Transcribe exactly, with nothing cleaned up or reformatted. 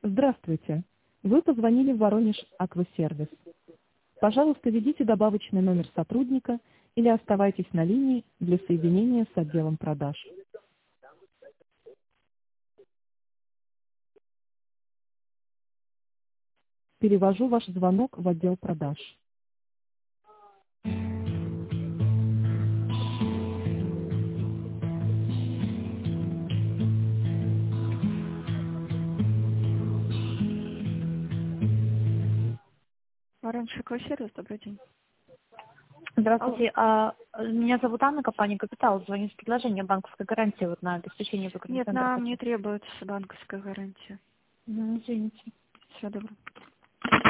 Здравствуйте. Вы позвонили в Воронеж Аквасервис. Пожалуйста, введите добавочный номер сотрудника или оставайтесь на линии для соединения с отделом продаж. Перевожу ваш звонок в отдел продаж. Воронеж Аквасервис, добрый день. Здравствуйте. А, меня зовут Анна, компания «Капитал». Звоню с предложением банковской гарантии вот на обеспечение выгодных Нет, центров. нам не требуется банковская гарантия. Ну, извините. Всего доброго.